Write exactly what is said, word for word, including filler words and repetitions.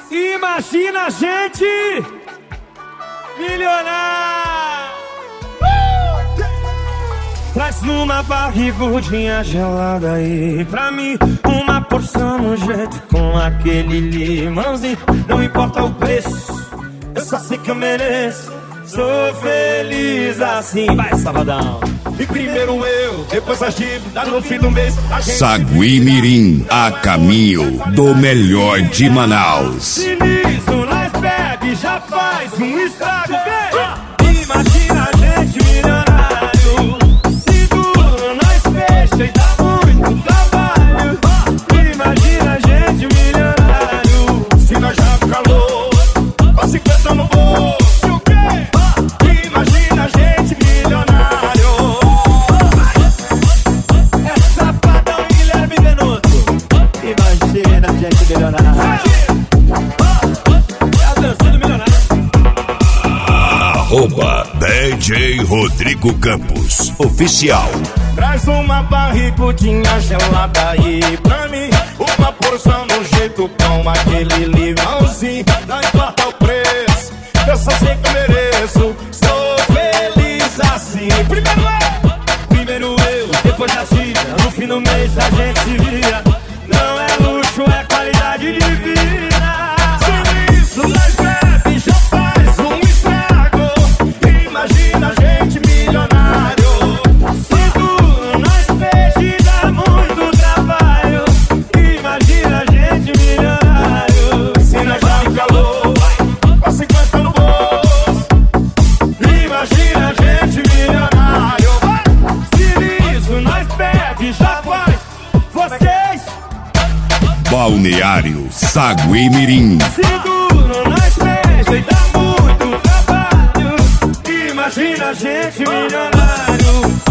Imagina a gente milionário. uh! Traz numa barrigudinha gelada aí pra mim, uma porção no jeito com aquele limãozinho. Não importa o preço, eu só sei que eu mereço. Sou feliz assim. Vai, Sabadão. E primeiro eu, depois as dívidas no fim do mês. Sagui Mirim, a caminho do melhor de Manaus. Sinistro, nós bebe, já faz um estrago, vem. Imagina a gente milionário. Seguro, nós fecha e dá muito trabalho. Imagina a gente milionário. Se nós já fica louco, com cinquenta no bolso. Imagina a gente milionário. É Safadão e Guilherme Venuto. Imagina a gente milionário. É a dança do milionário. Arroba D J Rodrigo Campos Oficial. Traz uma barrigudinha gelada aí pra mim, uma porção no jeito com aquele limãozinho. Não importa o preço, eu só sei que eu mereço. Sou feliz assim. Primeiro eu, Primeiro eu, depois a China. No fim do mês a gente se vira. Não é luxo, é qualidade de vida. sinistro, nós bebe, já faz um estrago. Imagina a gente milionário. Seguro, nós peixe dá muito trabalho. Imagina a gente milionário. Se nós já fica louco, com cinquenta no bolso. Imagina a gente milionário. Sinistro, nós bebe, já faz. Vocês, Balneário Sagui Mirim. seguro, nós peixe e dá muito trabalho. Imagina a gente milionário.